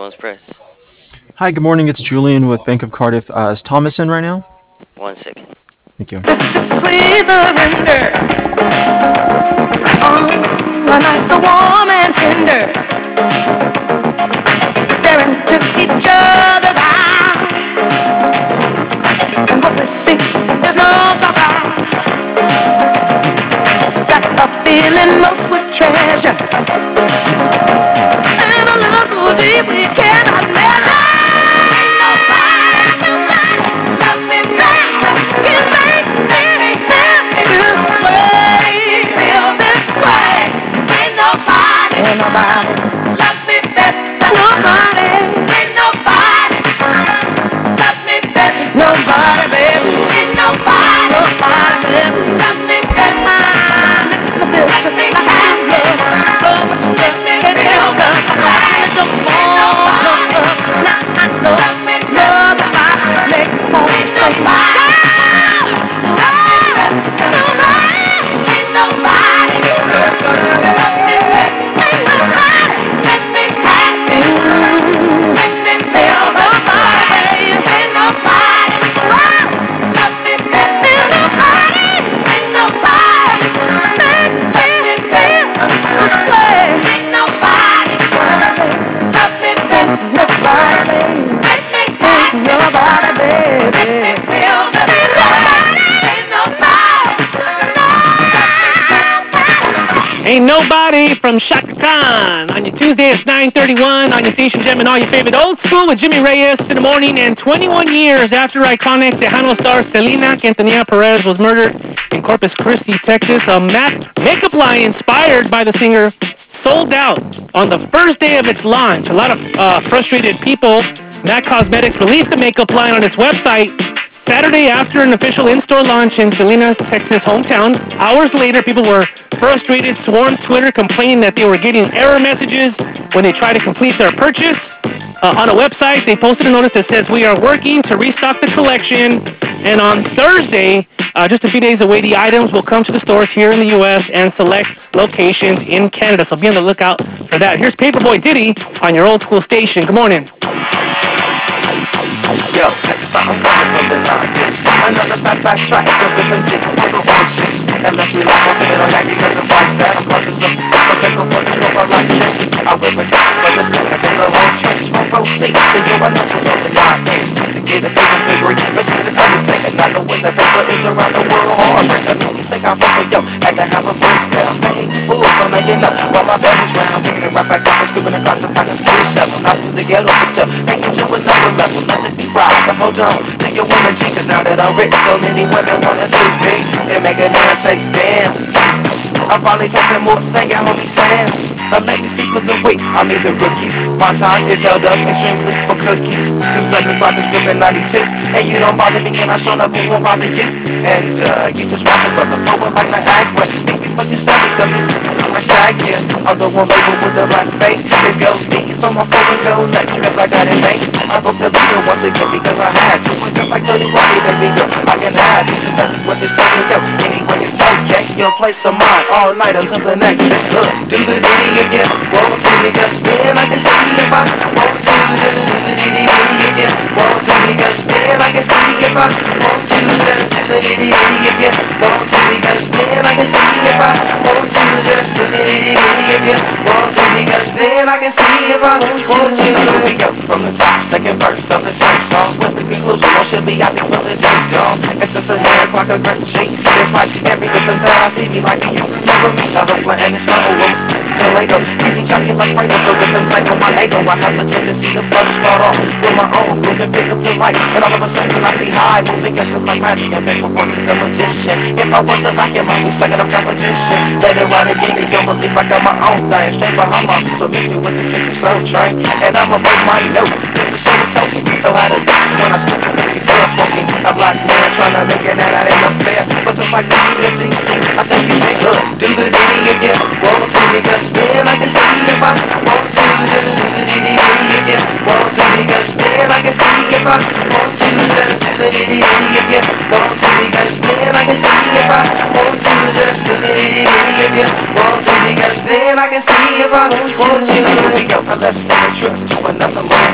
Phones Press. Hi, good morning. It's Julian with Bank of Cardiff. Is Thomas in right now? 1 second. Thank you. Sweet surrender. Oh, a night so warm and tender. Staring into each other's eyes. And what we see is no surprise. Got a feeling most would treasure. And a love so deep we cannot measure. Ain't nobody, nobody love me better. Can make me feel this way, feel this way. Ain't nobody love me better. Nobody, ain't nobody love me better. Nobody, baby, ain't nobody, nobody, baby, love me better. Listen to this, I have love, love what you make me feel good. Let your bones jump up. Now I know love is my make me want to say, ain't nobody love me better. Ain't nobody let me happy. Make me feel nobody, ain't nobody love me better. Ain't nobody, ain't nobody make me feel this way. Ain't nobody love me better. Nobody make me happy. Nobody, baby, make me feel this way. Ain't nobody. Ain't Nobody from Shaka Khan on your Tuesday. It's 9:31 on your station, Gem, and all your favorite old school with Jimmy Reyes in the morning. And 21 years after iconic Tejano star Selena Quintanilla Perez was murdered in Corpus Christi, Texas, a makeup line inspired by the singer sold out on the first day of its launch. A lot of frustrated people. MAC Cosmetics released the makeup line on its website Saturday after an official in-store launch in Salinas, Texas hometown. Hours later, people were frustrated, swarmed Twitter complaining that they were getting error messages when they tried to complete their purchase. On a website, they posted a notice that says, "We are working to restock the collection." And on Thursday, just a few days away, the items will come to the stores here in the U.S. and select locations in Canada. So be on the lookout for that. Here's Paperboy Diddy on your old school station. Good morning. Yo, next time I'm coming from the line. Another backtrack, jumping some dick, paper one shit. That left me like a minute on that because of vice that I'm causing some paper for the scope of life change. I will protect from the sick, I think the whole change. From proceed, so you are not just on the line. To get a paper, but see this undertaker. Not knowing the paper is around the world hard. That make me think I'm from yo, had to have a breakdown. Hey, ooh, so now you know, while my belly's round. Taking it right back up and scooping across the pocket school shovel. Not to the ghetto picture, take it to another level. Nothing be right, so hold on to your woman G. Cause now that I'm rich, so many women wanna see me. They make a dance, say stand. I'm finally taking more singing, homie Sam. Let me speak for the week, I'm either rookie. My time is held up extremely for cookies. Cause let me rock this grip in 92. And you don't bother me and I show up who won't bother you. And you just rapping from the forward like my Agway. Think before you say it, cause it's my shag, yeah. Although I'm labeled with a black face, it goes deep. So my forward goes next, cause I got it made. I broke the leader once again because I had to. It's just like 30 money, baby girl, I can have you. That's what this thing yo. Anyway you go, yeah, you'll play some mine all night until the next day. Do the ditty again, whoa, till you get spin. I can see if I want to just do the ditty again. Whoa, till you get spin. I can see if I want to just do the ditty again. Whoa, till you get spin. I can see if I want to just do the ditty again. Whoa, till you get spin. I can see if I want to. Here we go from the top, second verse of the same song. With the conclusion, I should be happy for the day dawn. It's just a hair like a great shape. It's like every different that I see me like you remember me. I don't play and it's not over. Till later, easy junkie like right so with them like on my ego. I have the tendency to flood start off with my own groove and pick up the light. And all of a sudden I see high moving just like magic and make perform is a magician. If I was a vacuum, I'd be sucking up competition. Later on again, you don't believe I got my own thing. Straight behind my so meet me with the 60 slow train. And I'ma break my note. This is so token. So how to do when I speak to me girl smoking. A black man trying to make it that ain't no fair. But just like the UFC, I think you say good. Do the ditty again. Whoa, till you get spin. I can see if I want to just do the ditty again. Whoa, till you get spin. I can see if I want to just do the ditty again. Whoa, till you get spin. I can see if I want to just do the ditty again. Whoa, till you get spin. I can see if I want to. Here we go. Let's take a trip to another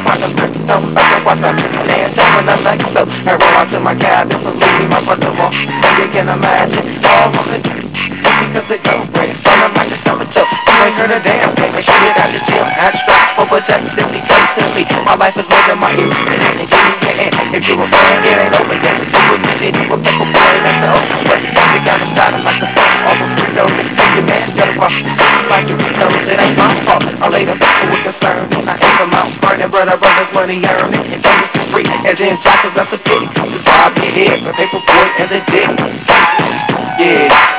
off. And you can imagine all of it. Just because the girlfriend sounding like a temperature. You ain't heard a damn thing. Make sure you got your gym abstract for protectively constantly. My life is more than my music. And give me your hand. If you're a fan, it ain't over yet. So do with me shit. With paper boy, that's the ocean way. Music got me shining like the sun off a Fritos. Take your man, gotta rock. Just like Doritos. It ain't my fault. I laid a people with concern. And I aim them out. Burning brothers, money earning. And justice is free. And then taxes, that's a pity. Just bob your head. The paper boy and the dick. Yeah.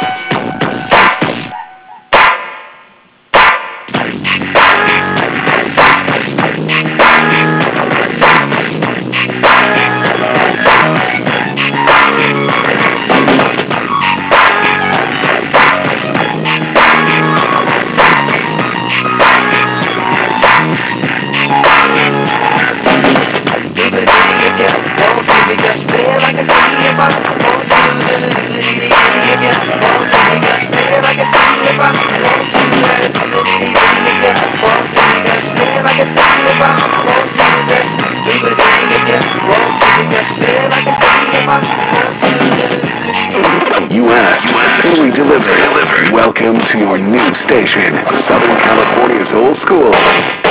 You asked, so we delivered. Welcome to your new station, Southern California's old school.